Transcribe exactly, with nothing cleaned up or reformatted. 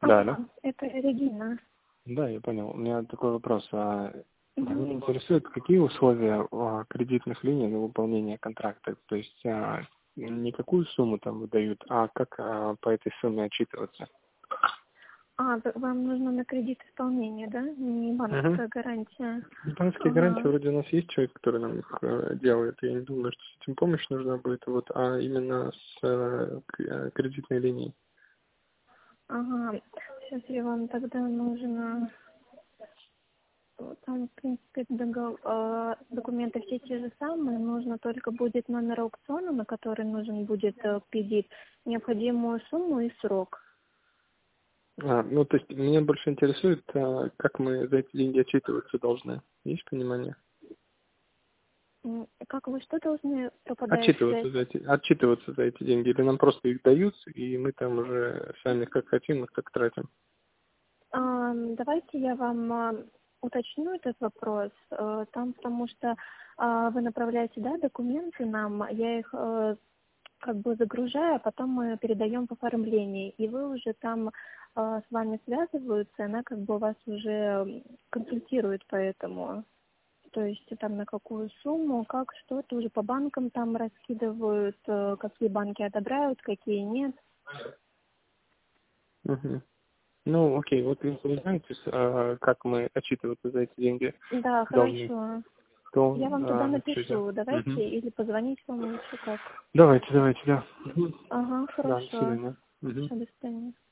Да, Ага, да? это Регина. Да, я понял. У меня такой вопрос. А, Мгм. Меня интересует, какие условия а, кредитных линий на выполнение контракта? То есть а, не какую сумму там выдают, а как а, по этой сумме отчитываться? А, в- вам нужно на кредит исполнения, да? Не Угу. банковская гарантия. Банковские гарантии Ага. вроде у нас есть человек, который нам их э, делает. Я не думаю, что с этим помощь нужна будет, вот, а именно с э, к- э, кредитной линией. Ага. Сейчас я вам тогда нужно... Там, в принципе, догов- э, документы все те же самые. Нужно только будет номер аукциона, на который нужен будет э, кредит, необходимую сумму и срок. А, ну, то есть меня больше интересует, а, как мы за эти деньги отчитываться должны. Есть понимание? М, Как вы что должны пропадать связь? Отчитываться за эти, отчитываться за эти деньги. Или нам просто их дают, и мы там уже сами как хотим, их так тратим. А, Давайте я вам а, уточню этот вопрос. Э, Там, потому что а, вы направляете, да, документы нам, я их э, как бы загружаю, а потом мы передаем в оформление, и вы уже там а, с вами связываются, она как бы вас уже м, консультирует по этому. То есть там на какую сумму, как, что, тоже по банкам там раскидывают, э, какие банки одобряют, какие нет. Мгм. Ну, окей, вот если вы знаете, с- а, как мы отчитываться за эти деньги Да, должны, хорошо. то Я вам туда а, напишите. напишу, давайте, Мгм. или позвонить вам лучше как. Давайте, давайте, да. Мгм. Ага, Да, до хорошо. свидания. Мгм. Все, до свидания.